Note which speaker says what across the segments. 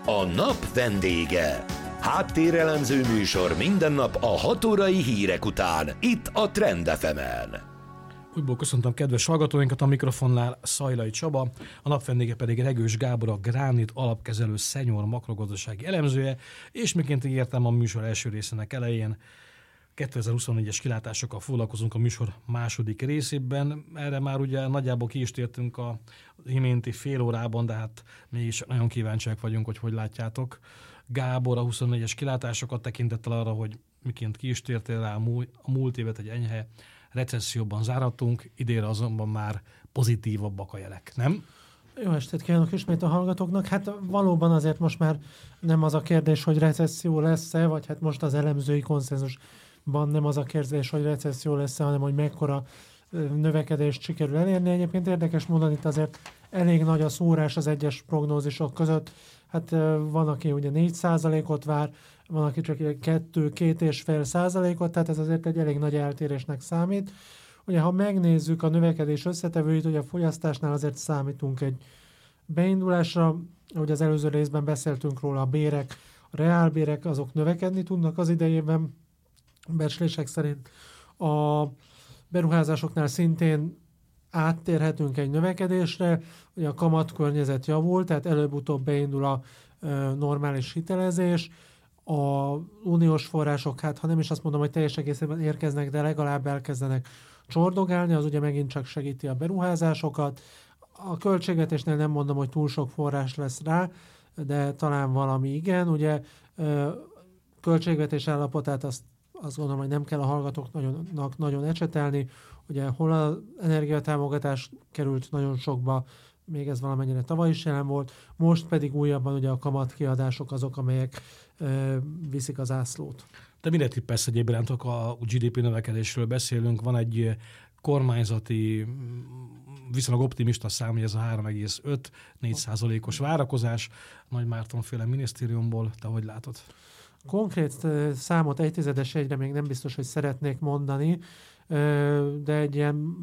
Speaker 1: A nap vendége. Háttérelemző műsor minden nap a 6 órai hírek után, itt a Trend FM-en.
Speaker 2: Újból köszöntöm kedves hallgatóinkat, a mikrofonnál Szajlai Csaba, a nap vendége pedig Regős Gábor, a Gránit alapkezelő senior makrogazdasági elemzője, és miként ígértem a műsor első részének elején, 2024-es kilátásokkal foglalkozunk a műsor második részében. Erre már ugye nagyjából ki is tértünk a iménti fél órában, de hát mégis nagyon kíváncsiak vagyunk, hogy látjátok. Gábor, a 24-es kilátásokat tekintettel arra, hogy miként ki is tértél rá, a múlt évet egy enyhe recesszióban záratunk, idénre azonban már pozitívabbak a jelek, nem?
Speaker 3: Jó estét kívánok ismét a hallgatóknak. Hát valóban azért most már nem az a kérdés, hogy recesszió lesz-e, vagy hát most az elemzői konszenzusban nem az a kérdés, hogy recesszió lesz-e, hanem hogy mekkora növekedést sikerül elérni. Egyébként érdekes módon itt azért elég nagy a szórás az egyes prognózisok között. Hát van, aki ugye 4%-ot vár, van, aki csak 2-2,5%-ot, tehát ez azért egy elég nagy eltérésnek számít. Ugye, ha megnézzük a növekedés összetevőit, ugye a fogyasztásnál azért számítunk egy beindulásra, ahogy az előző részben beszéltünk róla, a bérek, a reálbérek, azok növekedni tudnak az idejében, becslések szerint. A beruházásoknál szintén áttérhetünk egy növekedésre, ugye a kamatkörnyezet javul, tehát előbb-utóbb beindul a normális hitelezés, a uniós források, hát ha nem is azt mondom, hogy teljes egészében érkeznek, de legalább elkezdenek csordogálni, az ugye megint csak segíti a beruházásokat. A költségvetésnél nem mondom, hogy túl sok forrás lesz rá, de talán valami igen. Ugye költségvetés állapotát azt gondolom, hogy nem kell a hallgatóknak nagyon ecsetelni. Ugye hol az energiatámogatás került nagyon sokba, még ez valamennyire tavaly is jelen volt, most pedig újabban ugye a kamatkiadások azok, amelyek viszik az zászlót.
Speaker 2: De mire tippelsz egyébként, a GDP növekedésről beszélünk, van egy kormányzati, viszonylag optimista szám, hogy ez a 3,5-4%-os várakozás, Nagy Márton-féle minisztériumból, te hogy látod?
Speaker 3: Konkrét számot 1/10-esre még nem biztos, hogy szeretnék mondani, de egy ilyen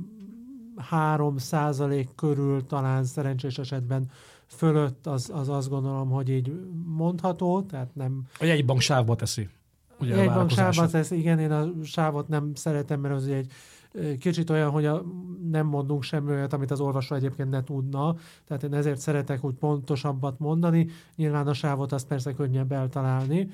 Speaker 3: 3% körül talán szerencsés esetben fölött az azt gondolom, hogy így mondható, tehát nem...
Speaker 2: A jegybank sávba teszi.
Speaker 3: Ugye a jegybank sávba teszi, igen, én a sávot nem szeretem, mert az egy kicsit olyan, hogy nem mondunk semmi olyat, amit az olvasó egyébként ne tudna, tehát én ezért szeretek úgy pontosabbat mondani, nyilván a sávot azt persze könnyebb eltalálni,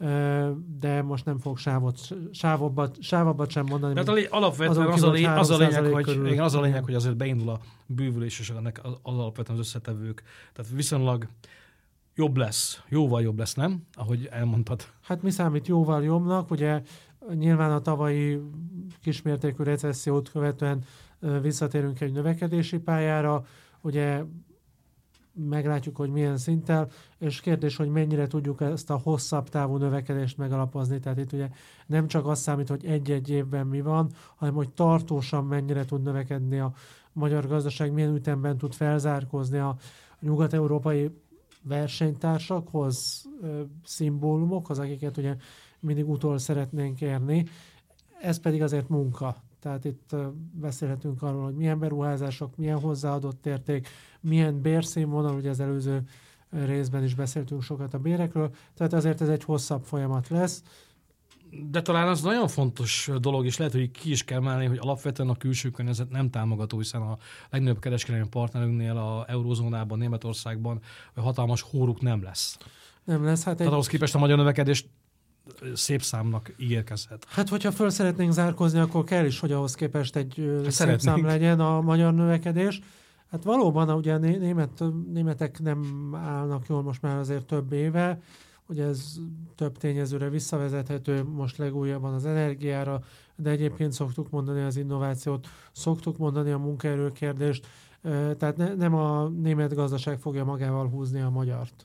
Speaker 3: de most nem fog sávabbat sem mondani.
Speaker 2: Tehát alapvetően az a lényeg, hogy azért beindul a bővülés, és ennek az alapvetően az összetevők. Tehát viszonylag jóval jobb lesz, nem? Ahogy elmondtad.
Speaker 3: Hát mi számít jóval jobbnak? Ugye nyilván a tavalyi kismértékű recessziót követően visszatérünk egy növekedési pályára, ugye meglátjuk, hogy milyen szinttel, és kérdés, hogy mennyire tudjuk ezt a hosszabb távú növekedést megalapozni. Tehát itt ugye nem csak az számít, hogy egy-egy évben mi van, hanem hogy tartósan mennyire tud növekedni a magyar gazdaság, milyen ütemben tud felzárkózni a nyugat-európai versenytársakhoz, szimbólumokhoz, akiket ugye mindig utol szeretnénk érni. Ez pedig azért munka. Tehát itt beszélhetünk arról, hogy milyen beruházások, milyen hozzáadott érték, milyen bérszínvonal, ugye az előző részben is beszéltünk sokat a bérekről, tehát azért ez egy hosszabb folyamat lesz.
Speaker 2: De talán az nagyon fontos dolog, és lehet, hogy ki is kell emelni, hogy alapvetően a külső környezet nem támogató, hiszen a legnagyobb kereskedelmi partnerünknél a eurózónában, Németországban hatalmas hóruk nem lesz.
Speaker 3: Nem lesz. Hát
Speaker 2: tehát ahhoz képest a magyar növekedés szép számnak ígérkezhet.
Speaker 3: Hát, hogyha föl szeretnénk zárkózni, akkor kell is, hogy ahhoz képest egy szép szám legyen a magyar növekedés. Hát valóban, ugye a németek nem állnak jól most már azért több éve, ugye ez több tényezőre visszavezethető, most legújabban az energiára, de egyébként szoktuk mondani az innovációt, szoktuk mondani a munkaerőkérdést, tehát nem a német gazdaság fogja magával húzni a magyart.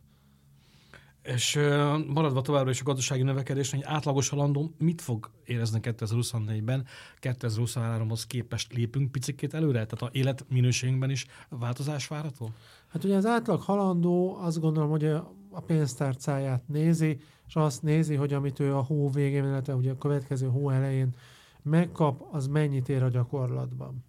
Speaker 2: És maradva továbbra is a gazdasági növekedés, egy átlagos halandó mit fog érezni 2024-ben? 2023-hoz képest lépünk picikét előre? Tehát az életminőségünkben is változás várható?
Speaker 3: Hát ugye az átlag halandó azt gondolom, hogy a pénztárcáját nézi, és azt nézi, hogy amit ő a hó végén, illetve ugye a következő hó elején megkap, az mennyit ér a gyakorlatban.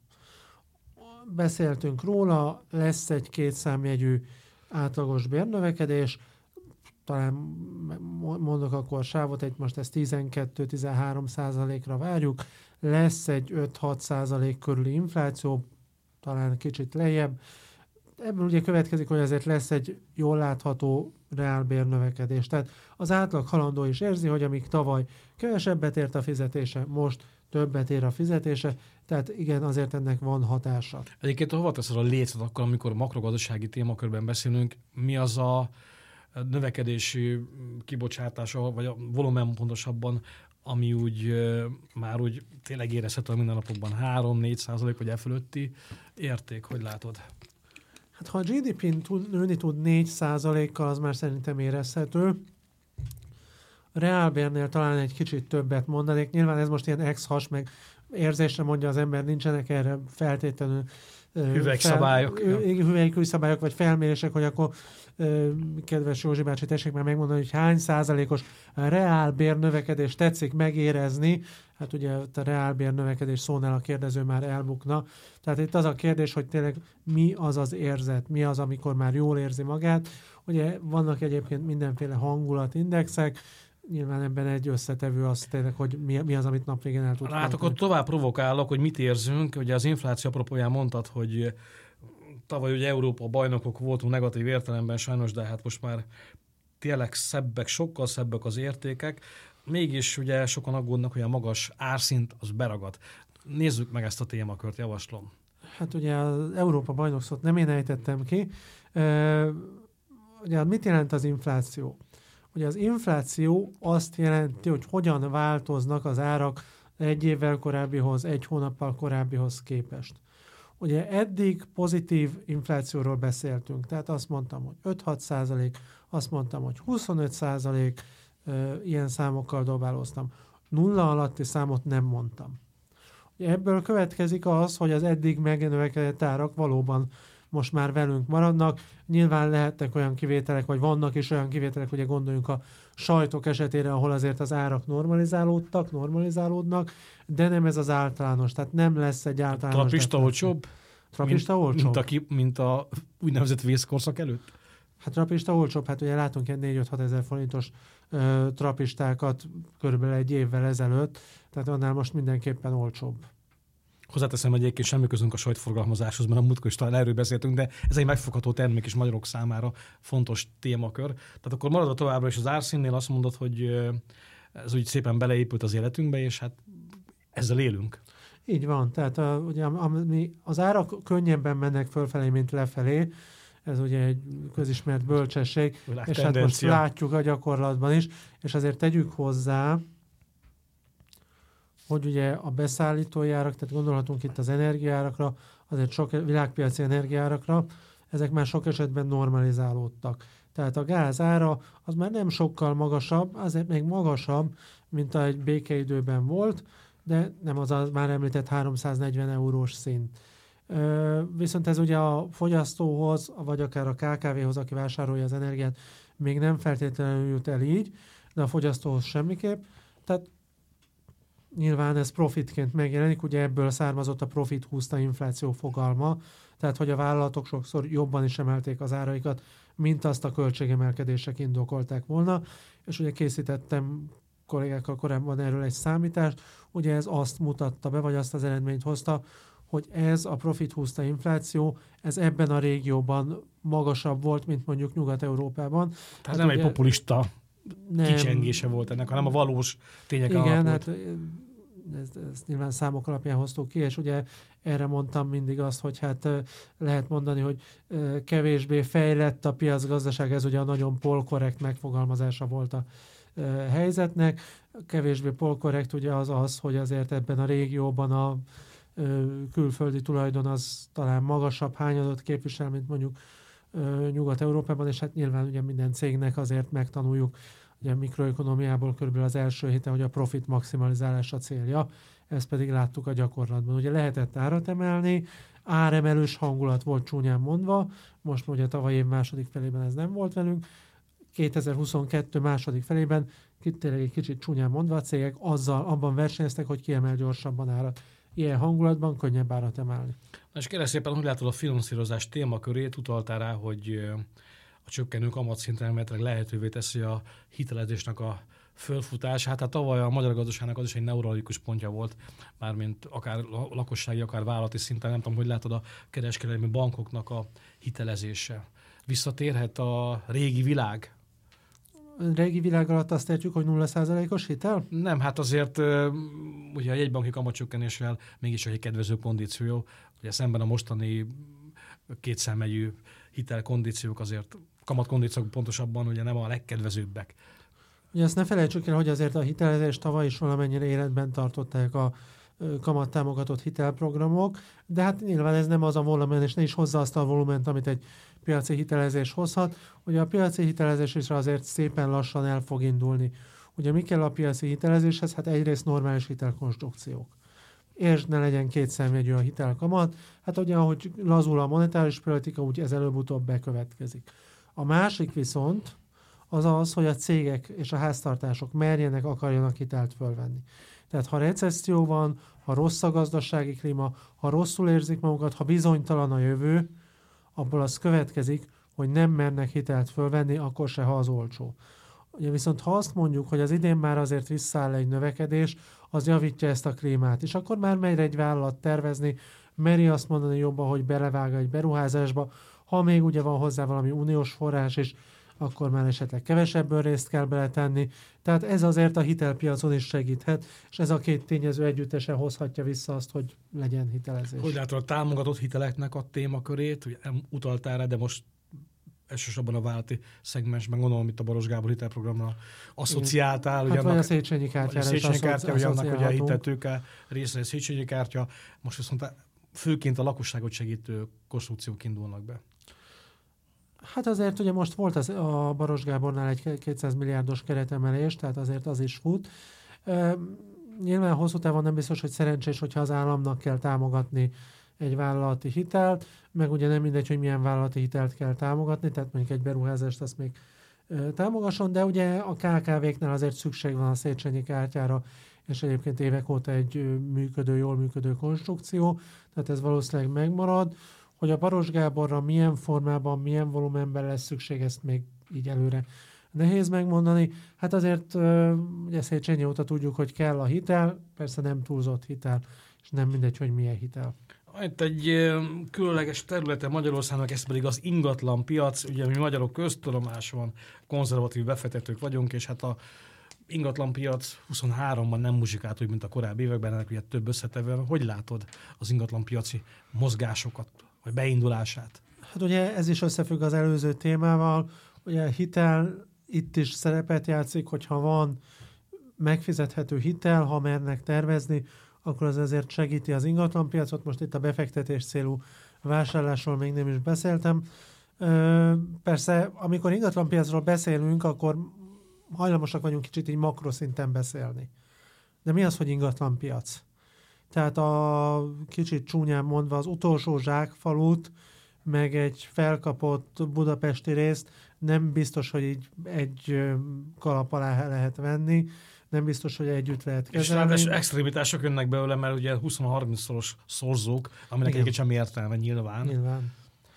Speaker 3: Beszéltünk róla, lesz egy 2 számjegyű átlagos bérnövekedés, talán mondok akkor sávot, most ezt 12-13%-ra várjuk, lesz egy 5-6% körüli infláció, talán kicsit lejjebb. Ebből ugye következik, hogy azért lesz egy jól látható reálbérnövekedés. Tehát az átlag halandó is érzi, hogy amíg tavaly kevesebbet ért a fizetése, most többet ér a fizetése, tehát igen, azért ennek van hatása.
Speaker 2: Egyébként hova teszed a lécet akkor, amikor makrogazdasági témakörben beszélünk, mi az a növekedési kibocsátása, vagy a volumen pontosabban, ami úgy már úgy tényleg érezhető a mindennapokban 3-4% vagy fölötti érték, hogy látod?
Speaker 3: Hát ha a GDP-n nőni tud 4%-kal, az már szerintem érezhető. A reálbérnél talán egy kicsit többet mondanék. Nyilván ez most ilyen ex-has, meg érzésre mondja az ember, nincsenek erre feltétlenül hüvelykújszabályok, vagy felmérések, hogy akkor kedves Józsi bácsi, tessék már megmondani, hogy hány százalékos reálbér növekedés tetszik megérezni. Hát ugye a reálbér növekedés szónál a kérdező már elbukna. Tehát itt az a kérdés, hogy tényleg mi az az érzet, mi az, amikor már jól érzi magát. Ugye vannak egyébként mindenféle hangulatindexek, nyilván ebben egy összetevő az tényleg, hogy mi az, amit nap végén el tud.
Speaker 2: Hát akkor tovább provokálok, hogy mit érzünk. Ugye az infláció apropóján mondtad, hogy tavaly ugye Európa bajnokok voltunk negatív értelemben sajnos, de hát most már tényleg sokkal szebbek az értékek. Mégis ugye sokan aggódnak, hogy a magas árszint az beragad. Nézzük meg ezt a témakört, javaslom.
Speaker 3: Hát ugye az Európa bajnokszót nem én ejtettem ki. Ugye mit jelent az infláció? Ugye az infláció azt jelenti, hogy hogyan változnak az árak egy évvel korábbihoz, egy hónappal korábbihoz képest. Ugye eddig pozitív inflációról beszéltünk, tehát azt mondtam, hogy 5-6%, azt mondtam, hogy 25%, ilyen számokkal dobálóztam. Nulla alatti számot nem mondtam. Ugye ebből következik az, hogy az eddig megnövekedett árak valóban most már velünk maradnak. Nyilván lehetnek olyan kivételek, vagy vannak is olyan kivételek, ugye gondoljunk a sajtok esetére, ahol azért az árak normalizálódnak, de nem ez az általános, tehát nem lesz egy általános.
Speaker 2: Trapista olcsóbb?
Speaker 3: Trapista olcsóbb?
Speaker 2: Mint a úgynevezett vészkorszak előtt?
Speaker 3: Hát trapista olcsóbb, hát ugye látunk ilyen 4-5-6 ezer forintos trapistákat körülbelül egy évvel ezelőtt, tehát annál most mindenképpen olcsóbb.
Speaker 2: Hozzáteszem, egyébként semmi közünk a sajtforgalmazáshoz, mert a múltkor is talán erről beszéltünk, de ez egy megfogható termék is magyarok számára fontos témakör. Tehát akkor maradva továbbra is az árszínnél azt mondod, hogy ez úgy szépen beleépült az életünkbe, és hát ezzel élünk.
Speaker 3: Így van, tehát ugye, az árak könnyebben mennek fölfelé, mint lefelé, ez ugye egy közismert bölcsesség, és hát most látjuk a gyakorlatban is, és azért tegyük hozzá, hogy ugye a beszállítói árak, tehát gondolhatunk itt az energiaárakra, azért sok világpiaci energiaárakra, ezek már sok esetben normalizálódtak. Tehát a gáz ára az már nem sokkal magasabb, azért még magasabb, mint egy békeidőben volt, de nem az már említett 340 eurós szint. Viszont ez ugye a fogyasztóhoz, vagy akár a KKV-hoz, aki vásárolja az energiát, még nem feltétlenül jut el így, de a fogyasztóhoz semmiképp. Tehát nyilván ez profitként megjelenik, ugye ebből származott a profit húzta infláció fogalma, tehát hogy a vállalatok sokszor jobban is emelték az áraikat, mint azt a költségemelkedések indokolták volna, és ugye készítettem kollégákkal korábban erről egy számítást, ugye ez azt mutatta be, vagy azt az eredményt hozta, hogy ez a profit húzta infláció, ez ebben a régióban magasabb volt, mint mondjuk Nyugat-Európában.
Speaker 2: Tehát hát nem egy populista kicsengése volt ennek, hanem a valós tények alapult.
Speaker 3: Igen, hát ezt nyilván számok alapján hoztuk ki, és ugye erre mondtam mindig azt, hogy hát lehet mondani, hogy kevésbé fejlett a piacgazdaság, ez ugye a nagyon polkorrekt megfogalmazása volt a helyzetnek. Kevésbé polkorrekt ugye az, hogy azért ebben a régióban a külföldi tulajdon az talán magasabb hányadot képvisel, mint mondjuk Nyugat-Európában, és hát nyilván ugye minden cégnek azért megtanuljuk, ugye a mikroökonomiából körülbelül az első héten, hogy a profit maximalizálás a célja, ezt pedig láttuk a gyakorlatban. Ugye lehetett árat emelni, áremelős hangulat volt csúnyán mondva, most ugye tavaly év második felében ez nem volt velünk, 2022 második felében tényleg egy kicsit csúnyán mondva a cégek abban versenyeztek, hogy kiemel gyorsabban árat. Ilyen hangulatban könnyebb árat emelni.
Speaker 2: Na és kérlek szépen, hogy látod a finanszírozás témakörét, utaltál rá, hogy a csökkenő kamatszint remélhetőleg lehetővé teszi a hitelezésnek a fölfutás. Hát tavaly a magyar gazdaságnak az is egy neuralgikus pontja volt, mármint akár lakossági, akár vállalati szinten, nem tudom, hogy látod a kereskedelmi bankoknak a hitelezése. Visszatérhet a régi világ?
Speaker 3: Régi világ alatt azt értjük, hogy 0%-os hitel?
Speaker 2: Nem, hát azért ugye a jegybanki kamatcsökkenéssel mégis egy kedvező kondíció, ugye szemben a mostani kétszámjegyű hitelkondíciók azért, kamatkondíciók pontosabban ugye nem a legkedvezőbbek.
Speaker 3: Ugye azt ne felejtsük el, hogy azért a hitelezést tavaly is valamennyire életben tartották a kamattámogatott hitelprogramok, de hát nyilván ez nem az a volumen, és ne is hozza azt a volument, amit egy piaci hitelezés hozhat. Ugye a piaci hitelezés is azért szépen lassan el fog indulni. Ugye mi kell a piaci hitelezéshez? Hát egyrészt normális hitelkonstrukciók. És ne legyen kétszámjegyű a hitelkamat. Hát ugye, ahogy lazul a monetáris politika, úgy ez előbb-utóbb bekövetkezik. A másik viszont az az, hogy a cégek és a háztartások merjenek, akarjanak hitelt fölvenni. Tehát ha recesszió van, ha rossz a gazdasági klíma, ha rosszul érzik magukat, ha bizonytalan a jövő, abból az következik, hogy nem mernek hitelt fölvenni, akkor se, ha az olcsó. Ugye viszont ha azt mondjuk, hogy az idén már azért visszaáll egy növekedés, az javítja ezt a klímát, és akkor már megy egy vállalat tervezni, meri azt mondani jobban, hogy belevág egy beruházásba, ha még ugye van hozzá valami uniós forrás is, akkor már esetleg kevesebből részt kell beletenni. Tehát ez azért a hitelpiacon is segíthet, és ez a két tényező együttesen hozhatja vissza azt, hogy legyen hitelezés.
Speaker 2: Hogy látod a támogatott hiteleknek a témakörét, ugye utaltál rá, de most elsősorban a vállalati szegmensben, gondolom itt a Baros Gábor hitelprogramra asszociáltál.
Speaker 3: Hát vagy a Széchenyi kártyára.
Speaker 2: A Széchenyi kártya, hogy annak ugye a hiteltőke részre a Széchenyi kártya, most viszont főként a lakosságot segítő konstrukciók indulnak be.
Speaker 3: Hát azért ugye most volt a Baros Gábornál egy 200 milliárdos keretemelés, tehát azért az is fut. Nyilván hosszú távon nem biztos, hogy szerencsés, hogyha az államnak kell támogatni egy vállalati hitelt, meg ugye nem mindegy, hogy milyen vállalati hitelt kell támogatni, tehát mondjuk egy beruházást azt még támogasson, de ugye a KKV-knál azért szükség van a Széchenyi kártyára, és egyébként évek óta egy jól működő konstrukció, tehát ez valószínűleg megmarad. Hogy a Baros Gáborra milyen formában, milyen volumenben lesz szükség, ezt még így előre nehéz megmondani. Hát azért ugye Széchenyi óta tudjuk, hogy kell a hitel, persze nem túlzott hitel, és nem mindegy, hogy milyen hitel.
Speaker 2: Itt egy különleges területe Magyarországnak, ez pedig az ingatlan piac. Ugye mi magyarok köztudomáson konzervatív befektetők vagyunk, és hát a ingatlan piac 23-ban nem muzsikált úgy, mint a korábbi években, ennek ugye több összetevő. Hogy látod az ingatlan piaci mozgásokat, vagy beindulását?
Speaker 3: Hát ugye ez is összefügg az előző témával. Ugye a hitel itt is szerepet játszik, hogyha van megfizethető hitel, ha mernek tervezni, akkor az ezért segíti az ingatlanpiacot. Most itt a befektetés célú vásárlásról még nem is beszéltem. Persze, amikor ingatlanpiacról beszélünk, akkor hajlamosak vagyunk kicsit így makroszinten beszélni. De mi az, hogy ingatlanpiac? Tehát a kicsit csúnyán mondva az utolsó zsákfalut, meg egy felkapott budapesti részt nem biztos, hogy így egy kalap alá lehet venni, nem biztos, hogy együtt lehet kezelni.
Speaker 2: És extrémitások jönnek belőle, mert ugye 20-30-szoros szorzók, aminek egyébként sem értelme nyilván.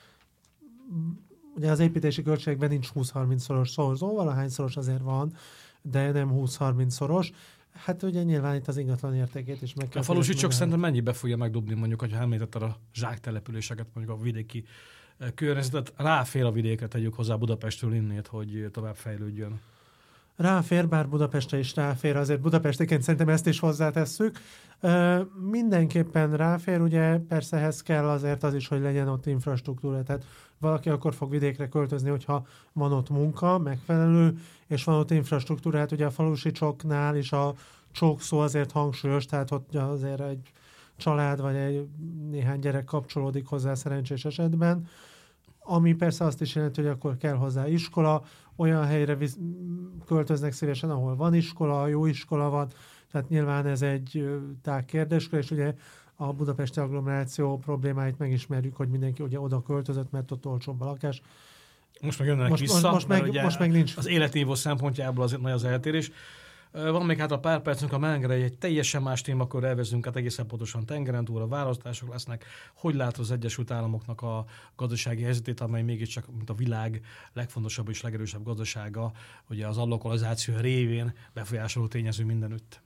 Speaker 2: Ugye
Speaker 3: az építési költségben nincs 20-30-szoros szorzó, valahányszoros azért van, de nem 20-30-szoros. Hát ugye nyilván itt az ingatlan értékét is meg kell.
Speaker 2: A falusi csak szerintem mennyibe fogja megdobni, mondjuk, hogyha említetted a zsáktelepüléseket, mondjuk a vidéki környezetet, ráfér a vidékre, tegyük hozzá Budapestről innét, hogy tovább fejlődjön.
Speaker 3: Ráfér, bár Budapestre is ráfér, azért budapestiként szerintem ezt is hozzátesszük. Mindenképpen ráfér, ugye persze ehhez kell azért az is, hogy legyen ott infrastruktúra, tehát valaki akkor fog vidékre költözni, hogyha van ott munka, megfelelő, és van ott infrastruktúra, hát ugye a falusi csoknál is a csók szó azért hangsúlyos, tehát ott azért egy család vagy egy néhány gyerek kapcsolódik hozzá szerencsés esetben, ami persze azt is jelenti, hogy akkor kell hozzá iskola, olyan helyre költöznek szívesen, ahol van iskola, jó iskola van, tehát nyilván ez egy tág kérdéskör, és ugye a budapesti agglomeráció problémáit megismerjük, hogy mindenki ugye oda költözött, mert ott olcsóbb a lakás.
Speaker 2: Most meg jönnek vissza,
Speaker 3: most meg nincs.
Speaker 2: Az életnívó szempontjából azért nagy az eltérés. Van még hát a pár percünk a menengre, egy teljesen más témakör elvezünk, hát egészen pontosan tengeren túl, a választások lesznek. Hogy látod az Egyesült Államoknak a gazdasági helyzetét, amely mégiscsak mint a világ legfontosabb és legerősebb gazdasága, ugye az allokalizáció révén befolyásoló tényező mindenütt?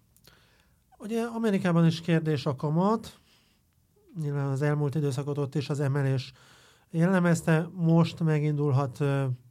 Speaker 3: Ugye Amerikában is kérdés a kamat, nyilván az elmúlt időszakot ott is az emelés jellemezte, most megindulhat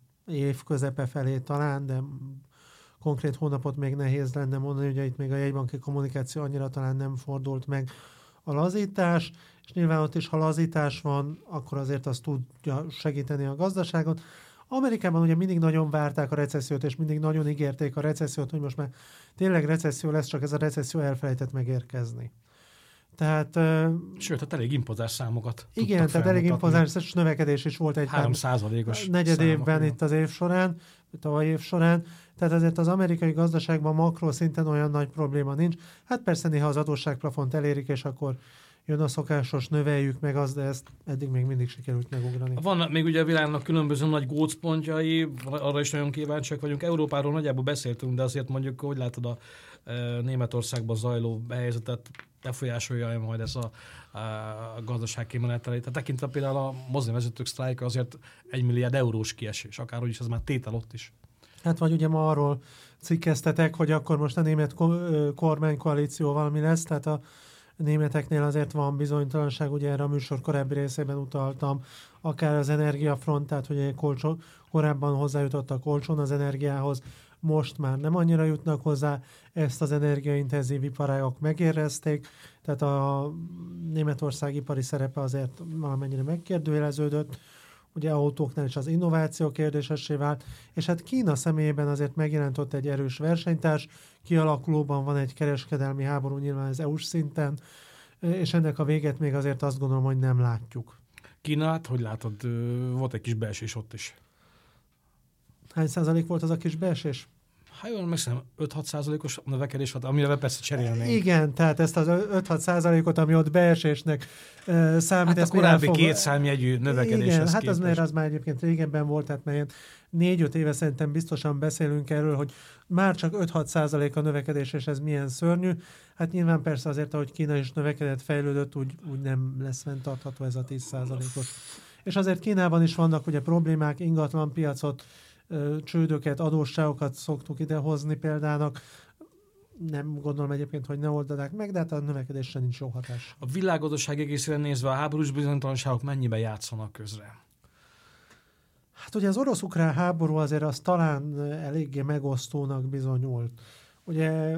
Speaker 3: év közepe felé talán, de konkrét hónapot még nehéz lenne mondani, ugye itt még a jegybanki kommunikáció annyira talán nem fordult meg a lazítás, és nyilván ott is, ha lazítás van, akkor azért az tudja segíteni a gazdaságot. Amerikában ugye mindig nagyon várták a recessziót, és mindig nagyon ígérték a recessziót, hogy most már tényleg recesszió lesz, csak ez a recesszió elfelejtett megérkezni. Tehát,
Speaker 2: sőt, hát elég impozáns számokat.
Speaker 3: Igen, tehát elég impozáns növekedés is volt egy
Speaker 2: 3%-os
Speaker 3: negyed évben itt az év során, tavaly év során. Tehát azért az amerikai gazdaságban makro szinten olyan nagy probléma nincs. Hát persze néha az adósságplafont elérik, és akkor jön a szokásos, növeljük meg azt, de ezt eddig még mindig sikerült megugrani.
Speaker 2: Vannak még ugye a világnak különböző nagy gócpontjai, arra is nagyon kíváncsiak vagyunk. Európáról nagyjából beszéltünk, de azért mondjuk, hogy látod a Németországban zajló helyzetet, befolyásolja majd ez a gazdaság kimenetelét. Tehát tekintve például a mozdonyvezetők sztrájka azért 1 milliárd eurós kiesés, akárhogy is ez már tétel ott is.
Speaker 3: Hát vagy ugye ma arról cikkeztetek, hogy akkor most a német kormánykoalíció valami lesz, tehát a németeknél azért van bizonytalanság, ugye erre a műsor korábbi részében utaltam, akár az energiafront, tehát hogy korábban hozzájutottak olcsón az energiához, most már nem annyira jutnak hozzá, ezt az energiaintenzív iparágok megérezték, tehát a Németország ipari szerepe azért valamennyire megkérdőjeleződött, ugye autóknál is az innováció kérdésessé vált, és hát Kína személyében azért megjelent ott egy erős versenytárs, kialakulóban van egy kereskedelmi háború nyilván az EU-s szinten, és ennek a véget még azért azt gondolom, hogy nem látjuk.
Speaker 2: Kínát, hogy látod, volt egy kis beesés ott is.
Speaker 3: Hány százalék volt az a kis beesés?
Speaker 2: Hát jól megszem, 5-6%-os növekedés volt, amire persze cserélnénk.
Speaker 3: Igen, tehát ezt az 5-6%-ot, ami ott beesésnek számít.
Speaker 2: Hát a korábbi két számjegyű növekedéshez
Speaker 3: igen, hát az már egyébként régebben volt, tehát már 4-5 éve szerintem biztosan beszélünk erről, hogy már csak 5-6% a növekedés, és ez milyen szörnyű. Hát nyilván persze azért, ahogy Kína is növekedett, fejlődött, úgy nem lesz fenntartható ez a 10%-os. És azért Kínában is vannak ugye problémák, ingatlanpiacot, csődöket, adósságokat szoktuk idehozni példának. Nem gondolom egyébként, hogy ne oldanák meg, de hát a növekedésre nincs jó hatás.
Speaker 2: A világgazdaság egészére nézve a háborús bizonytalanságok mennyiben játszanak közre?
Speaker 3: Hát ugye az orosz-ukrán háború azért az talán eléggé megosztónak bizonyult. Ugye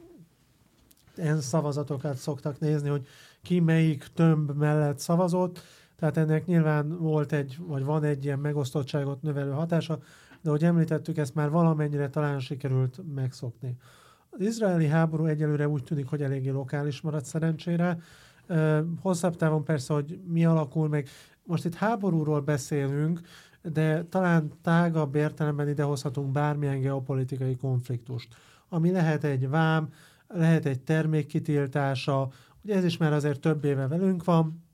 Speaker 3: ilyen szavazatokat szoktak nézni, hogy ki melyik tömb mellett szavazott, tehát ennek nyilván van egy ilyen megosztottságot növelő hatása, de ahogy említettük, ezt már valamennyire talán sikerült megszokni. Az izraeli háború egyelőre úgy tűnik, hogy eléggé lokális maradt szerencsére. Hosszabb távon persze, hogy mi alakul meg. Most itt háborúról beszélünk, de talán tágabb értelemben idehozhatunk bármilyen geopolitikai konfliktust, ami lehet egy vám, lehet egy termék kitiltása, ugye ez is már azért több éve velünk van.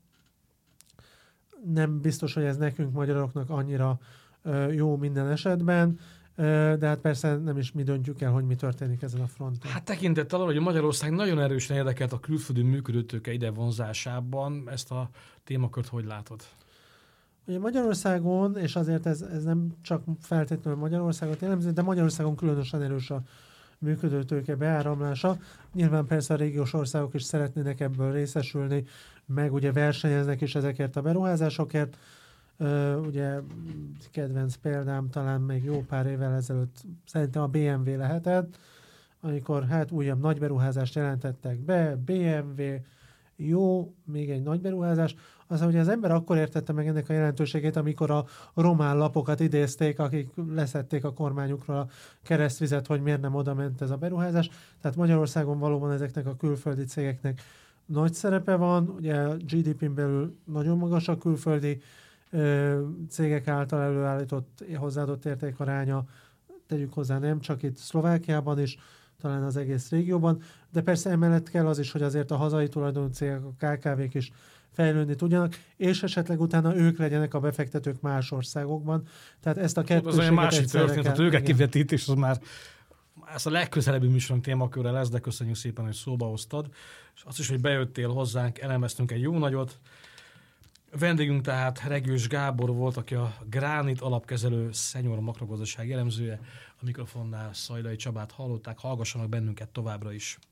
Speaker 3: Nem biztos, hogy ez nekünk magyaroknak annyira jó minden esetben, de hát persze nem is mi döntjük el, hogy mi történik ezen a fronton.
Speaker 2: Hát tekintettel arra, hogy Magyarország nagyon erősen érdekelt a külföldi működőtőke ide vonzásában, ezt a témakört hogy látod?
Speaker 3: Ugye Magyarországon, és azért ez nem csak feltétlenül Magyarországot jellemző, de Magyarországon különösen erős a működőtőke beáramlása. Nyilván persze a régiós országok is szeretnének ebből részesülni, meg ugye versenyeznek is ezekért a beruházásokért. Ugye kedvenc példám talán még jó pár évvel ezelőtt szerintem a BMW lehetett, amikor hát újabb nagy beruházást jelentettek be, BMW, jó, még egy nagy beruházás. Aztán ugye az ember akkor értette meg ennek a jelentőségét, amikor a román lapokat idézték, akik leszették a kormányukról a keresztvizet, hogy miért nem oda ment ez a beruházás. Tehát Magyarországon valóban ezeknek a külföldi cégeknek nagy szerepe van, ugye a GDP-n belül nagyon magas a külföldi cégek által előállított hozzáadott értékaránya, tegyük hozzá nem csak itt Szlovákiában is, talán az egész régióban, de persze emellett kell az is, hogy azért a hazai tulajdonú cégek, a KKV-k is fejlődni tudjanak, és esetleg utána ők legyenek a befektetők más országokban. Tehát ezt a kettőséget
Speaker 2: az olyan másik történet, a tőkekivetítés az már ez a legközelebbi műsorunk témakörre lesz, de köszönjük szépen, hogy szóba hoztad. És azt is, hogy bejöttél hozzánk, elemeztünk egy jó nagyot. Vendégünk tehát Regős Gábor volt, aki a Gránit alapkezelő senior makrogazdasági elemzője. A mikrofonnál Szajlai Csabát hallották, hallgassanak bennünket továbbra is.